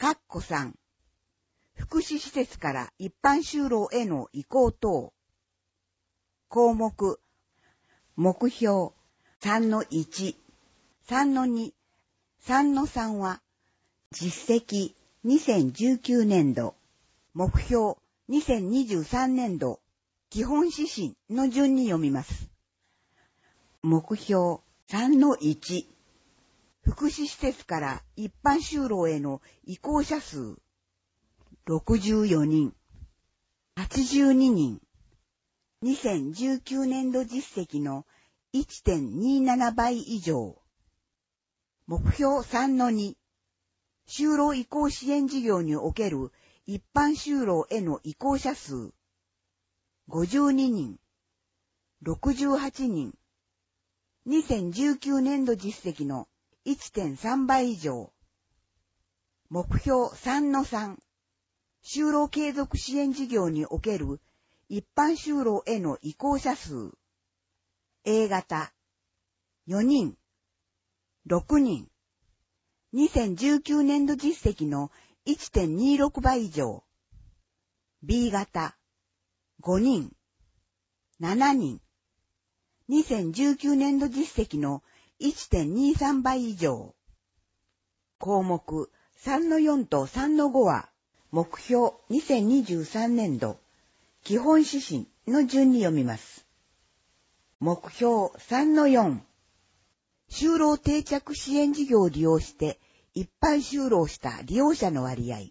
3、福祉施設から一般就労への移行等。項目、目標、3-1、3-2、3-3は、実績2019年度、目標2023年度、基本指針の順に読みます。目標 3-1、福祉施設から一般就労への移行者数、64人、82人、2019年度実績の 1.27 倍以上。目標 3-2、就労移行支援事業における一般就労への移行者数、52人、68人、2019年度実績の 1.3 倍以上。目標 3-3、就労継続支援事業における一般就労への移行者数、A 型、4人、6人、2019年度実績の 1.26 倍以上。B 型、5人、7人、2019年度実績の 1.23 倍以上。項目 3-4 と 3-5 は、目標2023年度、基本指針の順に読みます。目標 3-4、就労定着支援事業を利用して一般就労した利用者の割合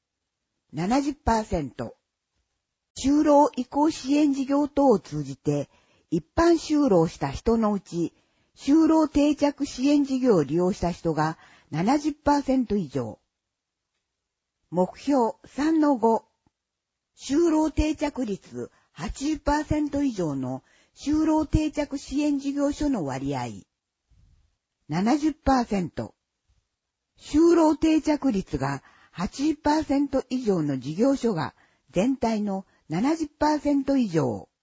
70%、就労移行支援事業等を通じて一般就労した人のうち就労定着支援事業を利用した人が 70% 以上。目標 3-5、就労定着率 80% 以上の就労定着支援事業所の割合 70%、就労定着率が 80% 以上の事業所が全体の 70% 以上。